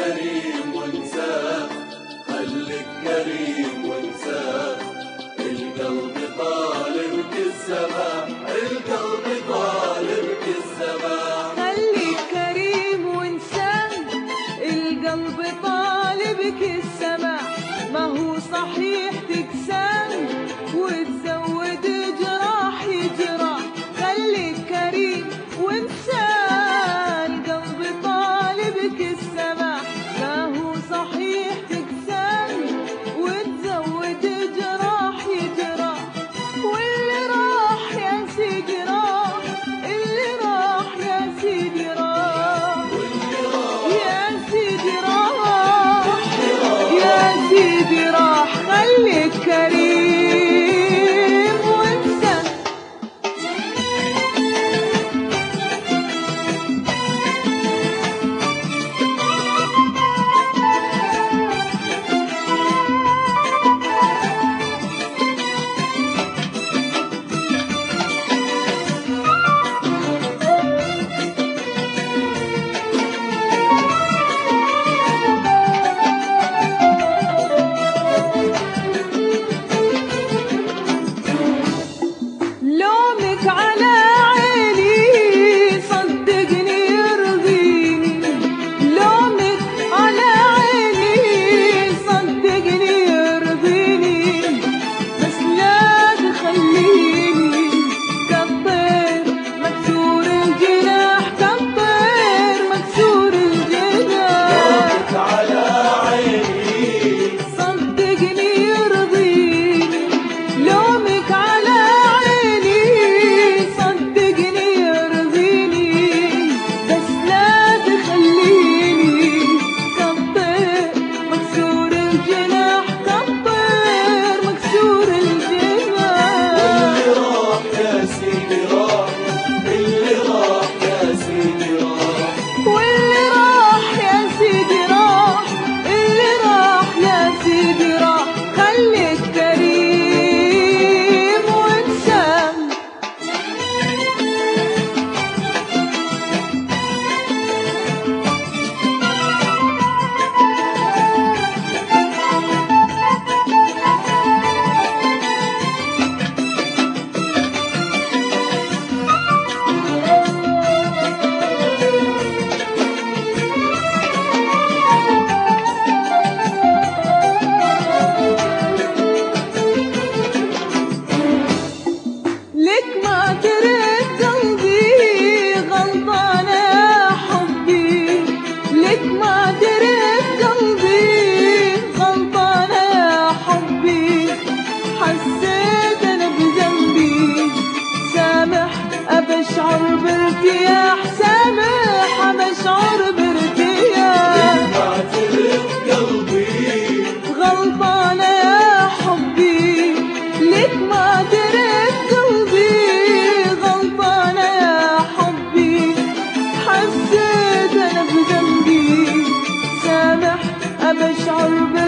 كريم وانساه، خليك كريم وانساه، القلب طالبك السماح، القلب طالبك السماح. خليك كريم وانساه، القلب طالبك السماح، ما هو صحيح تكساه وتزود جراح يجرح. خليك كريم وانساه، القلب طالبك السماح، ما هو صحيح تكساه وتزود جراح يجرح. واللي راح يا سيدي راح، اللي راح يا سيدي راح، يا سيدي راح، يا سيدي راح. خليك كريم وانسى. لومك على عيني صدقني يرضيني، لومك على عيني صدقني يرضيني، بس لا تخليني كالطير مكسور الجناح، كالطير مكسور الجناح. لومك على عيني صدقني يرضيني، لومك على عيني صدقني يرضيني، بس لا تخليني كالطير مكسور الجناح، كالطير مكسور الجناح. اللي راح يا سيدي راح، اللي راح يا سيدي راح. واللي راح يا سيدي راح، اللي راح يا سيدي راح. خليك كريم وانساه. لك ما ترد قلبي غلطانة يا حبي، لك ما ترد قلبي غلطانة يا حبي، حسيت أنا بذنبي، سامح أبشعر بارتياح، سامح أبشعر بارتياح. ما ترد قلبي غلطانة يا حبي، لك ما ترد قلبي غلطانة يا حبي، حسيت أنا بذنبي، سامح أبشعر